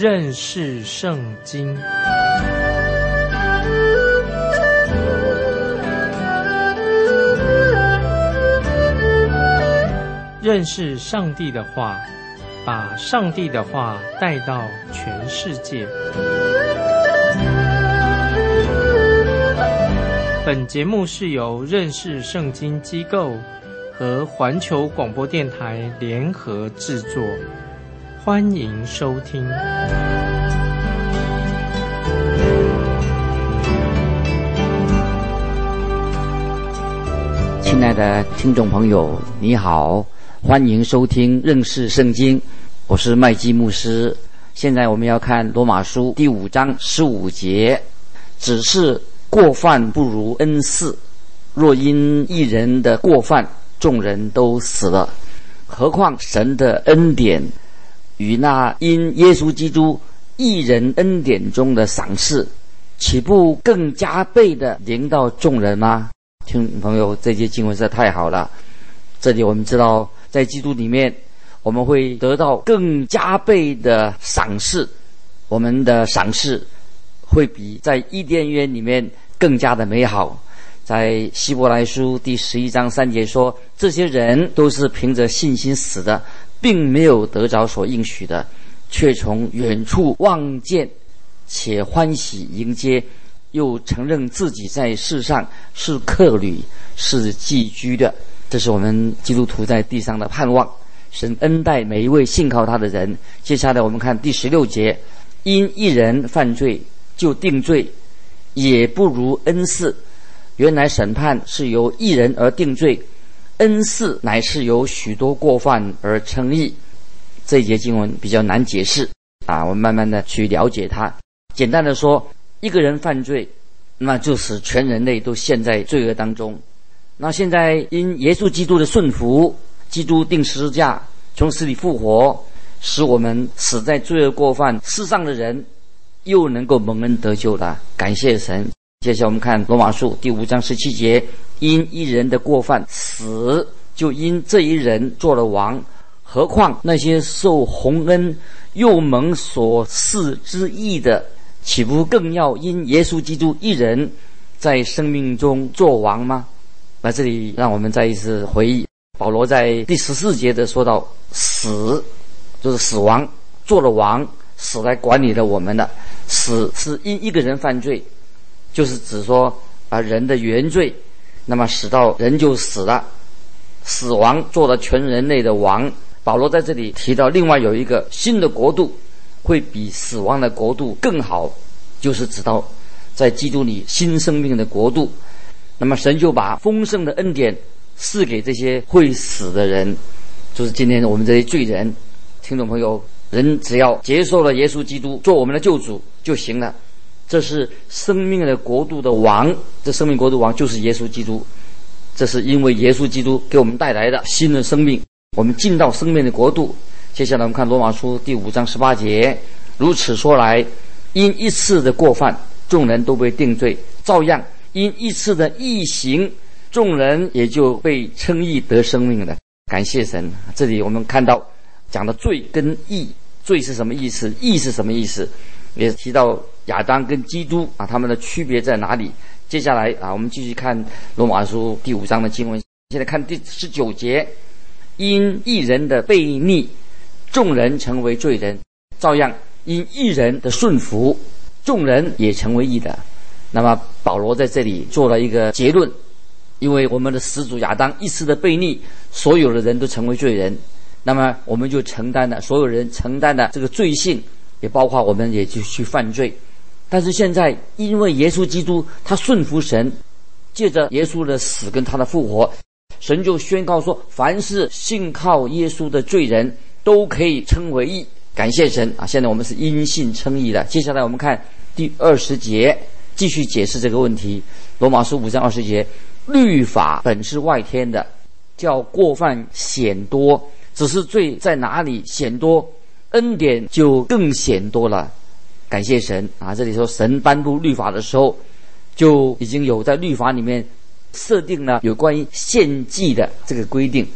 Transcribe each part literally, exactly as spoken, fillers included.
认识圣经。认识上帝的话，把上帝的话带到全世界。本节目是由认识圣经机构和环球广播电台联合制作，欢迎收听。 亲爱的听众朋友，你好，欢迎收听认识圣经，我是麦基牧师。现在我们要看罗马书第五章十五节，只是过犯不如恩赐，若因一人的过犯众人都死了，何况神的恩典与那因耶稣基督一人恩典中的赏赐，岂不更加倍的临到众人吗？听众朋友，这节经文实在太好了。这里我们知道，在基督里面我们会得到更加倍的赏赐，我们的赏赐会比在伊甸园里面更加的美好。在希伯来书第十一章三节说，这些人都是凭着信心死的，并没有得着所应许的，却从远处望见，且欢喜迎接，又承认自己在世上是客旅，是寄居的。这是我们基督徒在地上的盼望。神恩待每一位信靠他的人。接下来我们看第十六节，因一人犯罪就定罪，也不如恩赐。原来审判是由一人而定罪，恩赐乃是由许多过犯而称义。这一节经文比较难解释啊，我们慢慢的去了解它。简单的说，一个人犯罪，那就使全人类都陷在罪恶当中。那现在因耶稣基督的顺服，基督定十字架，从死里复活，使我们死在罪恶过犯世上的人又能够蒙恩得救了，感谢神。接下来我们看罗马书第五章十七节，因一人的过犯死，就因这一人做了王，何况那些受洪恩又蒙所赐之义的，岂不更要因耶稣基督一人在生命中做王吗？那这里让我们再一次回忆保罗在第十四节的说到，死就是死亡，做了王，死来管理了我们的。死是因一个人犯罪，就是指说啊人的原罪，那么使到人就死了，死亡做了全人类的王。保罗在这里提到另外有一个新的国度，会比死亡的国度更好，就是指到在基督里新生命的国度。那么神就把丰盛的恩典赐给这些会死的人，就是今天我们这些罪人。听众朋友，人只要接受了耶稣基督做我们的救主就行了。这是生命的国度的王，这生命国度王就是耶稣基督。这是因为耶稣基督给我们带来的新的生命，我们进到生命的国度。接下来我们看罗马书第五章十八节，如此说来，因一次的过犯众人都被定罪，照样因一次的义行众人也就被称义得生命了，感谢神。这里我们看到讲的罪跟义，罪是什么意思，义是什么意思，也提到亚当跟基督啊，他们的区别在哪里。接下来啊，我们继续看罗马书第五章的经文。现在看第十九节，因一人的悖逆众人成为罪人，照样因一人的顺服众人也成为义的。那么保罗在这里做了一个结论，因为我们的始祖亚当一次的悖逆，所有的人都成为罪人，那么我们就承担了，所有人承担了这个罪性，也包括我们也就去犯罪。但是现在因为耶稣基督他顺服神，借着耶稣的死跟他的复活，神就宣告说，凡是信靠耶稣的罪人都可以称为义，感谢神啊！现在我们是因信称义的。接下来我们看第二十节，继续解释这个问题。罗马书五章二十节，律法本是外天的，叫过犯显多，只是罪在哪里显多，恩典就更显多了。感谢神啊！这里说神颁布律法的时候，就已经有在律法里面设定了有关于献祭的这个规定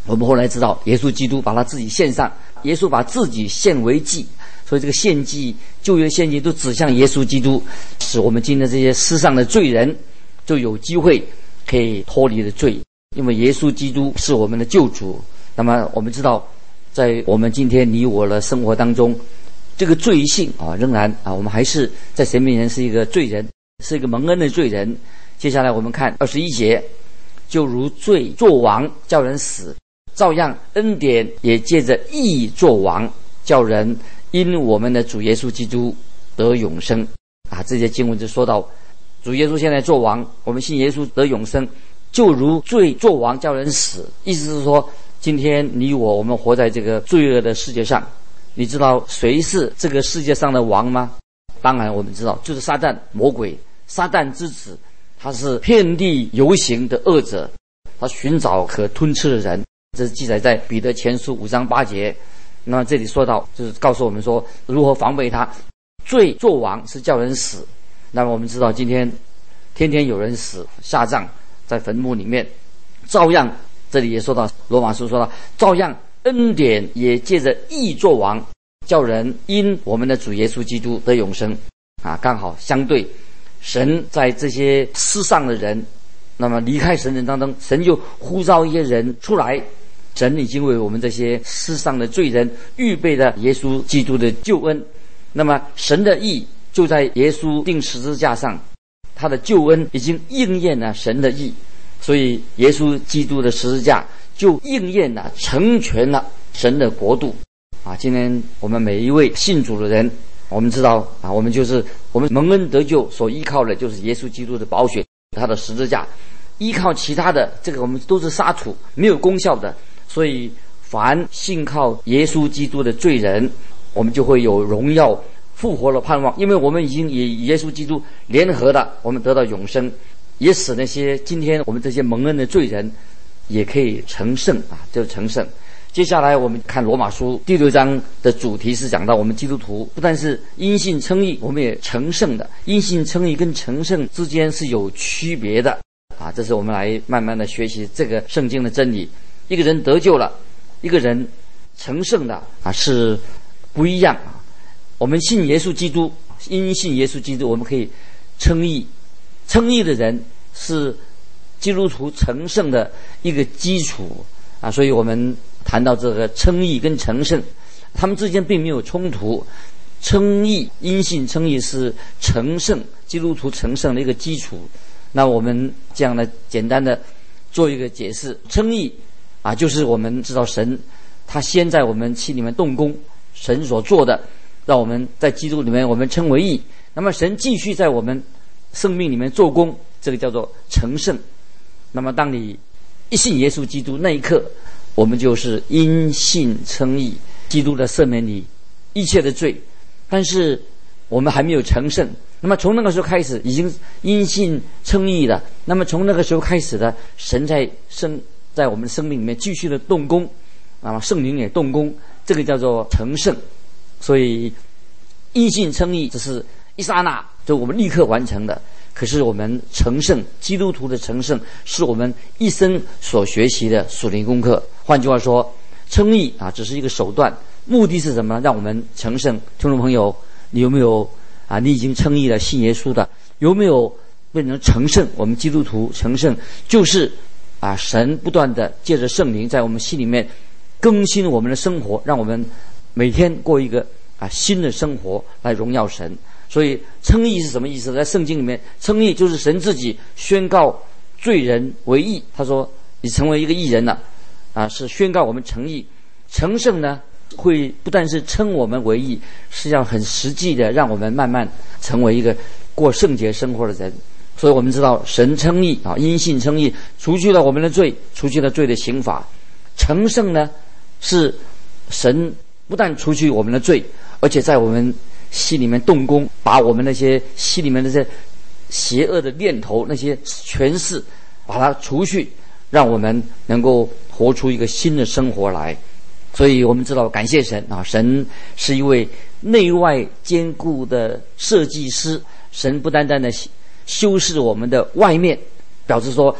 我们后来知道，耶稣基督把他自己献上，耶稣把自己献为祭，所以这个献祭、旧约献祭都指向耶稣基督，使我们今天这些世上的罪人就有机会可以脱离了罪，因为耶稣基督是我们的救主。那么我们知道，在我们今天你我的生活当中，这个罪性啊，仍然啊，我们还是在神面前是一个罪人，是一个蒙恩的罪人。接下来我们看二十一节，就如罪作王叫人死，照样恩典也借着义作王，叫人因我们的主耶稣基督得永生。啊，这些经文就说到，主耶稣现在作王，我们信耶稣得永生，就如罪作王叫人死。意思是说，今天你我我们活在这个罪恶的世界上，你知道谁是这个世界上的王吗？当然我们知道，就是撒旦魔鬼，撒旦之子，他是遍地游行的恶者，他寻找可吞吃的人。这是记载在彼得前书五章八节。那么这里说到，就是告诉我们说如何防备他。罪作王是叫人死，那么我们知道今天天天有人死下葬在坟墓里面，照样这里也说到，罗马书说到，照样恩典也借着义作王，叫人因我们的主耶稣基督得永生。啊，刚好相对，神在这些世上的人，那么离开神人当中，神就呼召一些人出来，神已经为我们这些世上的罪人预备了耶稣基督的救恩。那么神的义就在耶稣钉十字架上，他的救恩已经应验了神的义，所以耶稣基督的十字架就应验了成全了神的国度。啊，今天我们每一位信主的人，我们知道啊，我们就是我们蒙恩得救所依靠的就是耶稣基督的宝血，他的十字架，依靠其他的这个我们都是沙土，没有功效的。所以凡信靠耶稣基督的罪人，我们就会有荣耀复活的盼望，因为我们已经以耶稣基督联合了，我们得到永生，也使那些今天我们这些蒙恩的罪人也可以成圣啊，就是成圣。接下来我们看罗马书第六章的主题是讲到我们基督徒不但是因信称义，我们也成圣的。因信称义跟成圣之间是有区别的啊，这是我们来慢慢的学习这个圣经的真理。一个人得救了，一个人成圣的啊是不一样啊。我们信耶稣基督，因信耶稣基督，我们可以称义。称义的人是基督徒成圣的一个基础啊，所以我们谈到这个称义跟成圣，他们之间并没有冲突。称义，因信称义是成圣，基督徒成圣的一个基础。那我们这样的简单的做一个解释，称义啊，就是我们知道神他先在我们心里面动工，神所做的让我们在基督里面我们称为义，那么神继续在我们生命里面做工，这个叫做成圣。那么当你一信耶稣基督那一刻，我们就是因信称义，基督的赦免你一切的罪。但是我们还没有成圣，那么从那个时候开始已经因信称义了，那么从那个时候开始的，神在生在我们生命里面继续的动工，那么圣灵也动工，这个叫做成圣。所以因信称义只是一刹那，就我们立刻完成的。可是我们成圣，基督徒的成圣是我们一生所学习的属灵功课。换句话说，称义啊只是一个手段，目的是什么？让我们成圣。听众朋友，你有没有啊？你已经称义了，信耶稣的，有没有变成成圣？我们基督徒成圣就是啊，神不断的借着圣灵在我们心里面更新我们的生活，让我们每天过一个啊新的生活来荣耀神。所以称义是什么意思？在圣经里面，称义就是神自己宣告罪人为义。他说你成为一个义人了啊，是宣告我们成义。成圣呢，会不但是称我们为义，实际上很实际的让我们慢慢成为一个过圣洁生活的人。所以我们知道神称义啊，因信称义，除去了我们的罪，除去了罪的刑罚。成圣呢，是神不但除去我们的罪，而且在我们心里面动工，把我们那些心里面那些邪恶的念头、那些权势，把它除去，让我们能够活出一个新的生活来。所以我们知道，感谢神啊，神是一位内外兼顾的设计师。神不单单的修饰我们的外面，表示说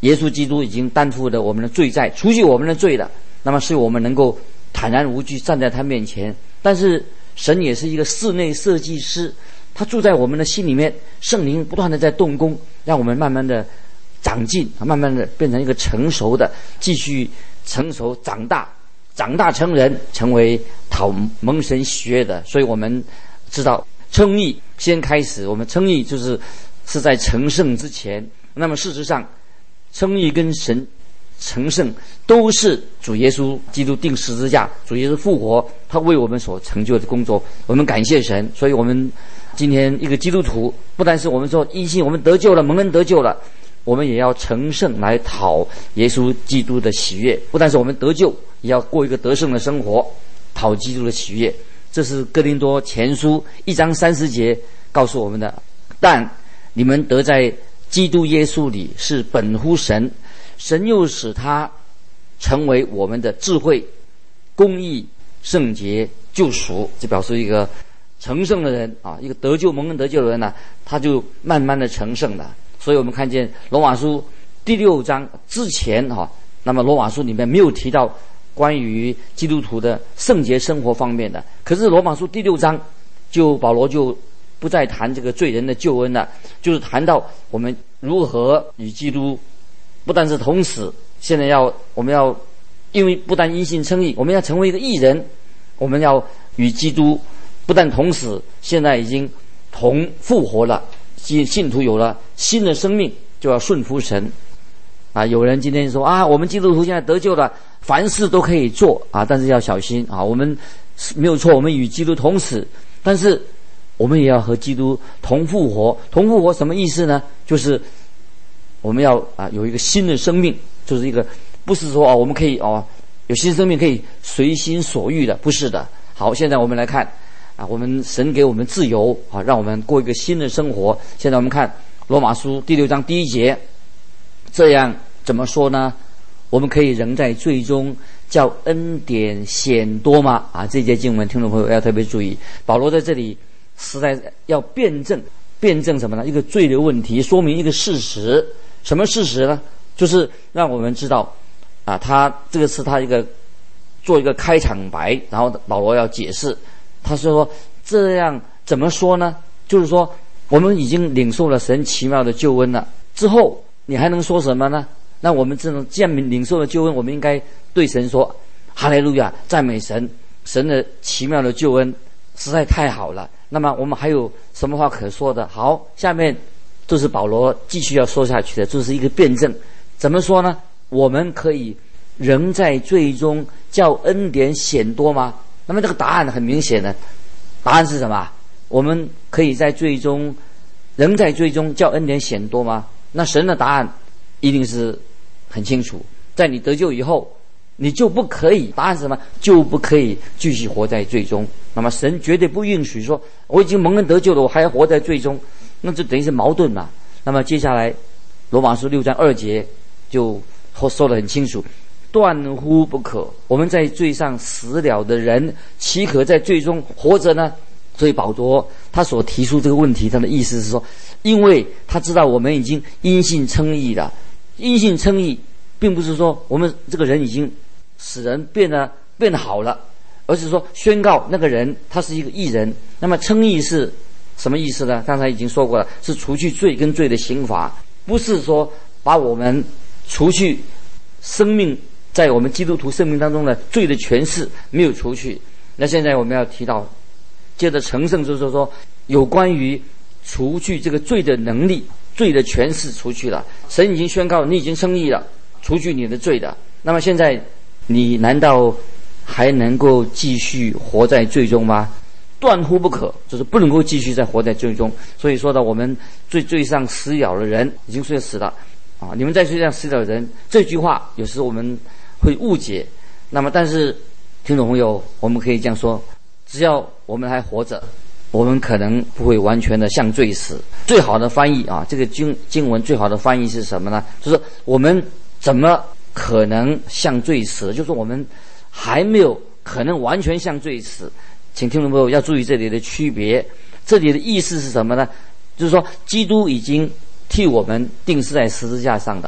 耶稣基督已经担负了我们的罪债，除去我们的罪了，那么是我们能够坦然无惧站在他面前。但是神也是一个室内设计师，他住在我们的心里面，圣灵不断的在动工，让我们慢慢的长进，慢慢的变成一个成熟的，继续成熟长大，长大成人，成为讨蒙神喜悦的。所以我们知道称义先开始，我们称义就是是在成圣之前。那么事实上称义跟神成圣都是主耶稣基督钉十字架，主耶稣复活，他为我们所成就的工作，我们感谢神。所以我们今天一个基督徒，不但是我们说因信我们得救了，蒙恩得救了，我们也要成圣来讨耶稣基督的喜悦。不但是我们得救，也要过一个得胜的生活，讨基督的喜悦。这是哥林多前书一章三十节告诉我们的。但你们得在基督耶稣里是本乎神，神又使他成为我们的智慧、公义、圣洁、救赎。这表示一个成圣的人啊，一个得救蒙恩得救的人呢、啊，他就慢慢的成圣了。所以我们看见罗马书第六章之前哈、啊，那么罗马书里面没有提到关于基督徒的圣洁生活方面的，可是罗马书第六章就保罗就不再谈这个罪人的救恩了，就是谈到我们如何与基督不但是同死，现在要我们要因为不但因信称义，我们要成为一个义人，我们要与基督不但同死，现在已经同复活了，信徒有了新的生命，就要顺服神啊。有人今天说啊，我们基督徒现在得救了，凡事都可以做啊，但是要小心啊。我们没有错，我们与基督同死，但是我们也要和基督同复活。同复活什么意思呢？就是我们要啊有一个新的生命，就是一个不是说哦我们可以哦有新生命可以随心所欲的，不是的。好，现在我们来看啊，我们神给我们自由啊，让我们过一个新的生活。现在我们看罗马书第六章第一节，这样怎么说呢？我们可以仍在罪中，叫恩典显多吗？啊，这节经文听众朋友要特别注意，保罗在这里实在要辩证辩证什么呢？一个罪的问题，说明一个事实。什么事实呢？就是让我们知道啊，他这个是他一个做一个开场白，然后保罗要解释。他说这样怎么说呢？就是说我们已经领受了神奇妙的救恩了，之后你还能说什么呢？那我们这种这样领受的救恩，我们应该对神说哈利路亚，赞美神，神的奇妙的救恩实在太好了。那么我们还有什么话可说的？好，下面就是保罗继续要说下去的，这是一个辩证。怎么说呢？我们可以仍在罪中，叫恩典显多吗？那么这个答案很明显的，答案是什么？我们可以在罪中，仍在罪中，叫恩典显多吗？那神的答案一定是很清楚，在你得救以后，你就不可以，答案是什么？就不可以继续活在罪中。那么神绝对不允许说我已经蒙恩得救了，我还要活在罪中，那就等于是矛盾嘛。那么接下来罗马书六章二节就说得很清楚，断乎不可，我们在罪上死了的人，岂可在罪中活着呢？所以保罗他所提出这个问题，他的意思是说，因为他知道我们已经因信称义了，因信称义并不是说我们这个人已经使人变得变得好了，而是说宣告那个人他是一个义人。那么称义是什么意思呢？刚才已经说过了，是除去罪跟罪的刑罚，不是说把我们除去生命在我们基督徒生命当中的罪的权势没有除去。那现在我们要提到接着成圣，就是说有关于除去这个罪的能力，罪的权势除去了，神已经宣告你已经称义了，除去你的罪的。那么现在你难道还能够继续活在罪中吗？断乎不可，就是不能够继续再活在罪中。所以说到我们罪罪上死了的人已经睡死了啊！你们在罪上死了的人，这句话有时我们会误解。那么但是听众朋友，我们可以这样说，只要我们还活着，我们可能不会完全的向罪死。最好的翻译啊，这个经经文最好的翻译是什么呢？就是我们怎么可能向罪死？就是我们还没有可能完全向罪死。请听众朋友要注意这里的区别，这里的意思是什么呢？就是说基督已经替我们钉死在十字架上的，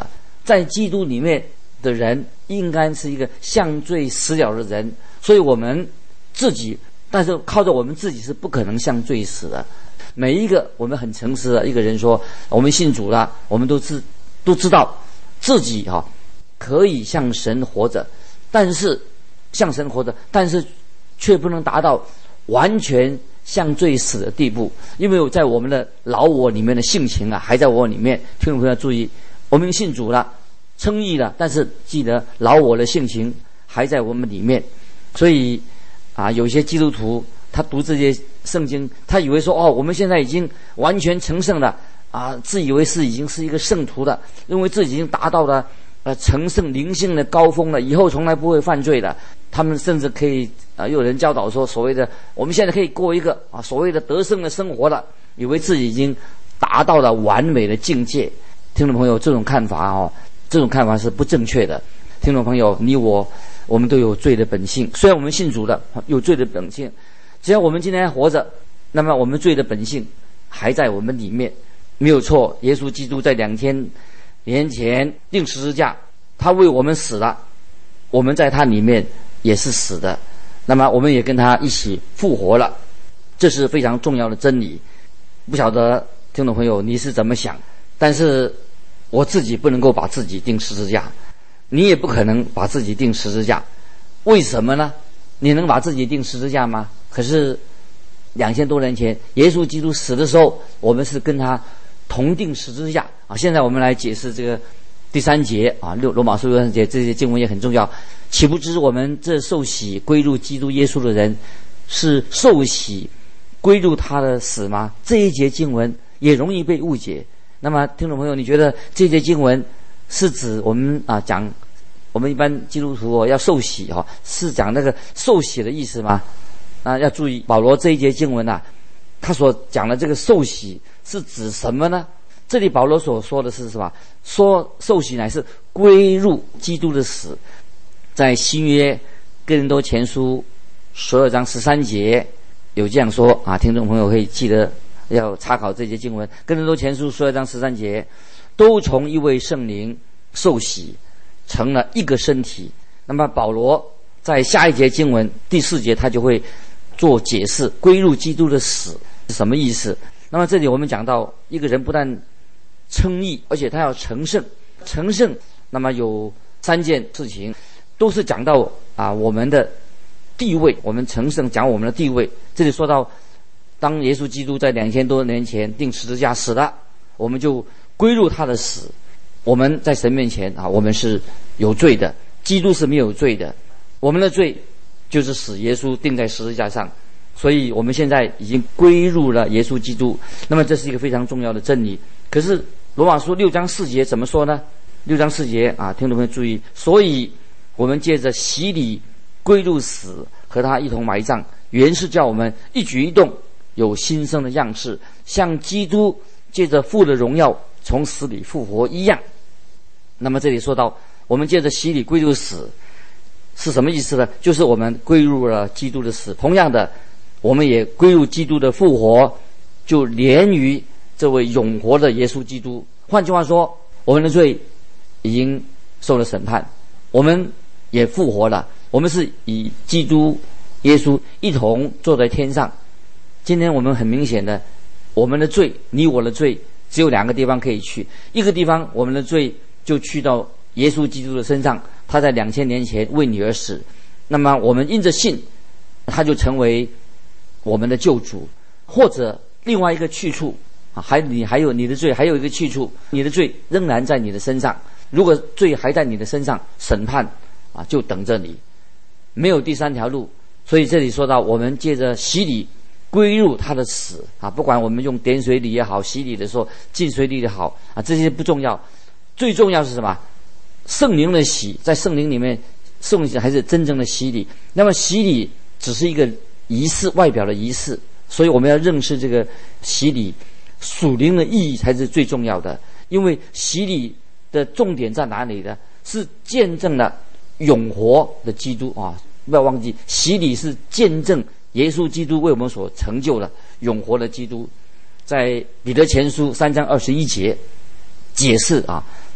在基督里面的人应该是一个向罪死了的人，所以我们自己，但是靠着我们自己是不可能向罪死的。每一个我们很诚实的一个人说，我们信主了，我们都知都知道自己哈、啊、可以向神活着，但是向神活着，但是却不能达到完全向罪死的地步，因为在我们的老我里面的性情啊还在我里面。听众朋友注意，我们信主了，称义了，但是记得老我的性情还在我们里面。所以啊，有些基督徒他读这些圣经，他以为说哦，我们现在已经完全成圣了啊，自以为是已经是一个圣徒了，认为自己已经达到了呃成圣灵性的高峰了，以后从来不会犯罪了。他们甚至可以啊，有人教导说，所谓的我们现在可以过一个啊所谓的得胜的生活了，以为自己已经达到了完美的境界。听众朋友，这种看法哦，这种看法是不正确的。听众朋友，你我我们都有罪的本性，虽然我们信主的有罪的本性，只要我们今天还活着，那么我们罪的本性还在我们里面，没有错。耶稣基督在两千年前钉十字架，他为我们死了，我们在他里面也是死的，那么我们也跟他一起复活了，这是非常重要的真理。不晓得听众朋友你是怎么想，但是我自己不能够把自己钉十字架，你也不可能把自己钉十字架。为什么呢？你能把自己钉十字架吗？可是两千多年前耶稣基督死的时候，我们是跟他同钉十字架啊。现在我们来解释这个第三节啊，六罗马书六三节，这些经文也很重要。岂不知我们这受洗归入基督耶稣的人，是受洗归入他的死吗？这一节经文也容易被误解。那么听众朋友，你觉得这节经文是指我们啊讲我们一般基督徒哦要受洗哈、哦，是讲那个受洗的意思吗？啊，要注意保罗这一节经文啊，他所讲的这个受洗是指什么呢？这里保罗所说的是什么？说受洗乃是归入基督的死。在新约哥林多前书十二章十三节有这样说啊，听众朋友可以记得要查考这节经文。哥林多前书十二章十三节，都从一位圣灵受洗，成了一个身体。那么保罗在下一节经文第四节他就会做解释，归入基督的死是什么意思。那么这里我们讲到一个人不但称义，而且他要成圣。成圣那么有三件事情，都是讲到啊我们的地位，我们成圣讲我们的地位。这里说到当耶稣基督在两千多年前钉十字架死了，我们就归入他的死。我们在神面前啊，我们是有罪的，基督是没有罪的。我们的罪就是使耶稣钉在十字架上，所以我们现在已经归入了耶稣基督。那么这是一个非常重要的真理。可是罗马书六章四节怎么说呢？六章四节啊，听众朋友注意，所以我们借着洗礼归入死，和他一同埋葬，原是叫我们一举一动有新生的样式，像基督借着父的荣耀从死里复活一样。那么这里说到我们借着洗礼归入死是什么意思呢？就是我们归入了基督的死，同样的我们也归入基督的复活，就连于这位永活的耶稣基督。换句话说，我们的罪已经受了审判，我们也复活了，我们是以基督耶稣一同坐在天上。今天我们很明显的，我们的罪，你我的罪只有两个地方可以去，一个地方我们的罪就去到耶稣基督的身上，他在两千年前为你而死，那么我们因着信，他就成为我们的救主。或者另外一个去处啊，还你还有你的罪还有一个去处，你的罪仍然在你的身上，如果罪还在你的身上，审判啊就等着你，没有第三条路。所以这里说到我们借着洗礼归入他的死啊，不管我们用点水礼也好，洗礼的时候浸水礼也好啊，这些不重要，最重要是什么？圣灵的洗，在圣灵里面圣灵还是真正的洗礼。那么洗礼只是一个仪式，外表的仪式，所以我们要认识这个洗礼属灵的意义才是最重要的。因为洗礼的重点在哪里呢？是见证了永活的基督啊！不要忘记，洗礼是见证耶稣基督为我们所成就的永活的基督。在彼得前书三章二十一节解释啊，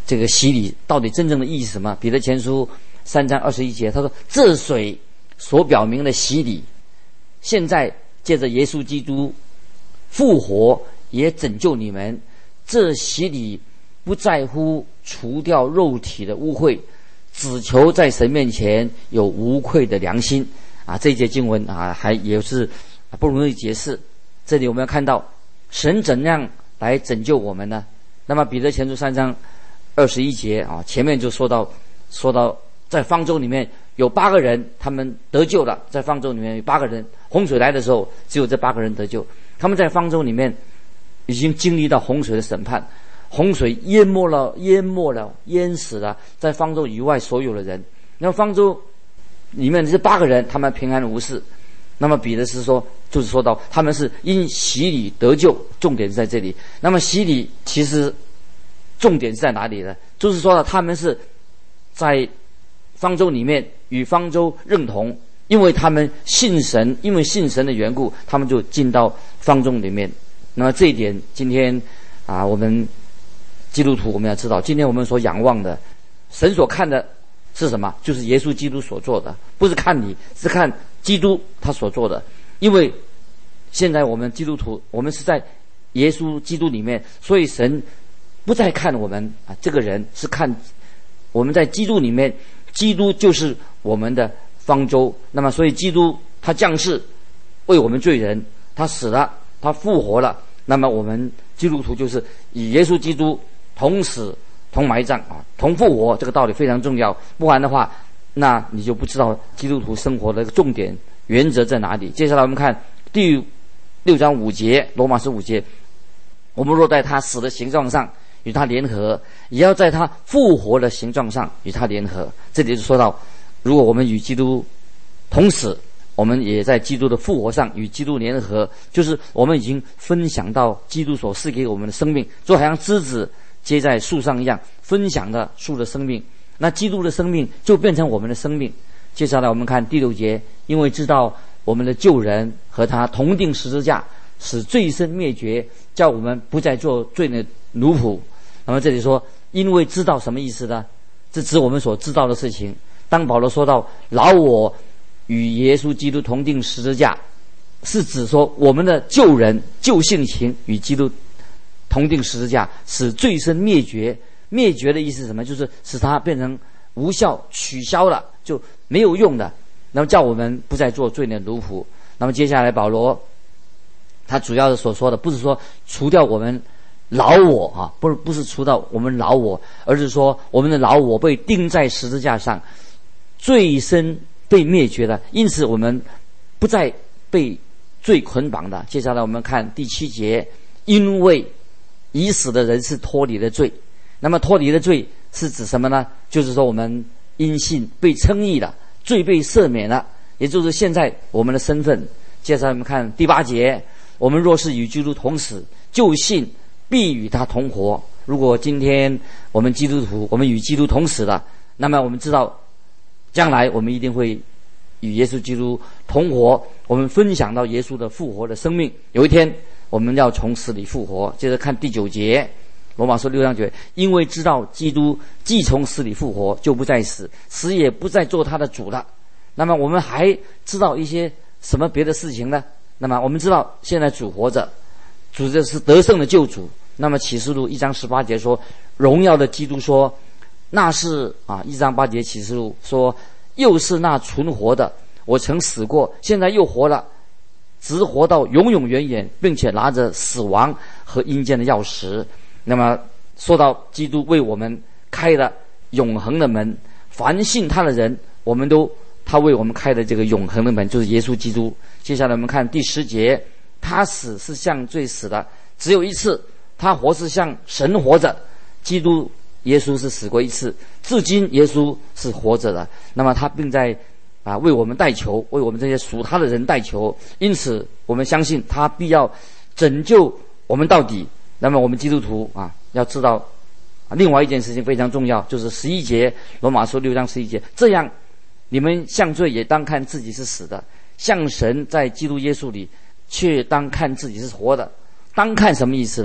这个洗礼到底真正的意义是什么？彼得前书三章二十一节，他说：“这水所表明的洗礼，现在借着耶稣基督复活，也拯救你们。这洗礼不在乎除掉肉体的污秽，只求在神面前有无愧的良心。”啊，这一节经文啊，还也是不容易解释。这里我们要看到神怎样来拯救我们呢？那么彼得前书三章二十一节啊，前面就说到说到在方舟里面有八个人，他们得救了。在方舟里面有八个人，洪水来的时候，只有这八个人得救。他们在方舟里面已经经历到洪水的审判，洪水淹没了、淹没了、淹死了在方舟以外所有的人。那么方舟里面这八个人，他们平安无事。那么彼得是说，就是说到他们是因洗礼得救，重点是在这里。那么洗礼其实重点是在哪里呢？就是说他们是在方舟里面与方舟认同，因为他们信神，因为信神的缘故，他们就进到方舟里面。那么这一点，今天啊，我们基督徒我们要知道，今天我们所仰望的，神所看的是什么？就是耶稣基督所做的，不是看你，是看基督他所做的。因为现在我们基督徒，我们是在耶稣基督里面，所以神不再看我们啊这个人，是看我们在基督里面，基督就是我们的方舟。那么所以基督他降世为我们罪人，他死了，他复活了。那么我们基督徒就是以耶稣基督同死同埋葬啊，同复活，这个道理非常重要。不然的话，那你就不知道基督徒生活的重点原则在哪里。接下来我们看第六章五节，罗马书五节，我们若在他死的形状上与他联合，也要在他复活的形状上与他联合。这里就说到，如果我们与基督同死，我们也在基督的复活上与基督联合，就是我们已经分享到基督所赐给我们的生命，就好像枝子接在树上一样，分享了树的生命。那基督的生命就变成我们的生命。接下来我们看第六节，因为知道我们的旧人和他同定十字架，使罪身灭绝，叫我们不再做罪的奴仆。那么这里说因为知道什么意思呢？这指我们所知道的事情。当保罗说到老我与耶稣基督同定十字架，是指说我们的旧人旧性情与基督同定十字架，使罪身灭绝。灭绝的意思是什么？就是使它变成无效，取消了，就没有用的。那么叫我们不再做罪的奴仆。那么接下来保罗他主要的所说的，不是说除掉我们老我啊，不是不是除掉我们老我，而是说我们的老我被钉在十字架上，罪身被灭绝了，因此我们不再被罪捆绑的。接下来我们看第七节，因为已死的人是脱离了罪。那么脱离了罪是指什么呢？就是说我们因信被称义了，罪被赦免了，也就是现在我们的身份。接下来我们看第八节，我们若是与基督同死，就信必与他同活。如果今天我们基督徒，我们与基督同死了，那么我们知道将来我们一定会与耶稣基督同活，我们分享到耶稣的复活的生命。有一天我们要从死里复活。接着看第九节，罗马书六章九节，因为知道基督既从死里复活，就不再死，死也不再做他的主了。那么我们还知道一些什么别的事情呢？那么我们知道现在主活着，主这是得胜的救主。那么启示录一章十八节说，荣耀的基督说，那是啊一章八节启示录说，又是那存活的，我曾死过，现在又活了，直活到永永远远，并且拿着死亡和阴间的钥匙。那么说到基督为我们开了永恒的门，凡信他的人，我们都他为我们开的这个永恒的门，就是耶稣基督。接下来我们看第十节，他死是向罪死的，只有一次，他活是向神活着。基督耶稣是死过一次，至今耶稣是活着的。那么他并在啊为我们代求，为我们这些属他的人代求，因此我们相信他必要拯救我们到底。那么我们基督徒啊，要知道啊，另外一件事情非常重要，就是十一节，罗马书六章十一节，这样你们向罪也当看自己是死的，向神在基督耶稣里却当看自己是活的。当看什么意思呢？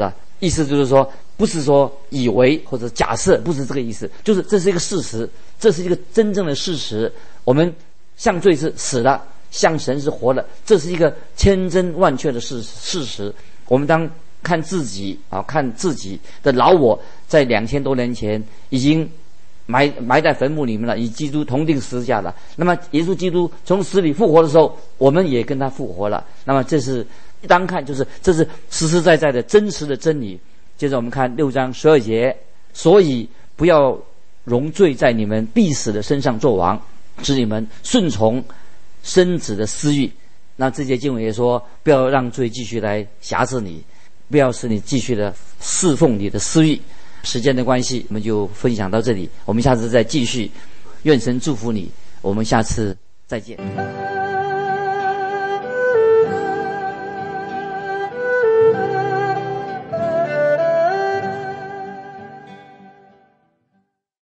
意思就是说，不是说以为或者假设，不是这个意思，就是这是一个事实，这是一个真正的事实。我们向罪是死的，向神是活的，这是一个千真万确的事事实。我们当看自己啊，看自己的老我，在两千多年前已经埋埋在坟墓里面了，与基督同定十字架了。那么耶稣基督从死里复活的时候，我们也跟他复活了。那么这是当看，就是这是实实在在的真实的真理。接着我们看六章十二节，所以不要容罪在你们必死的身上作王，使你们顺从身子的私欲。那这节经文也说，不要让罪继续来辖制你，不要使你继续的侍奉你的私欲。时间的关系，我们就分享到这里，我们下次再继续。愿神祝福你，我们下次再见。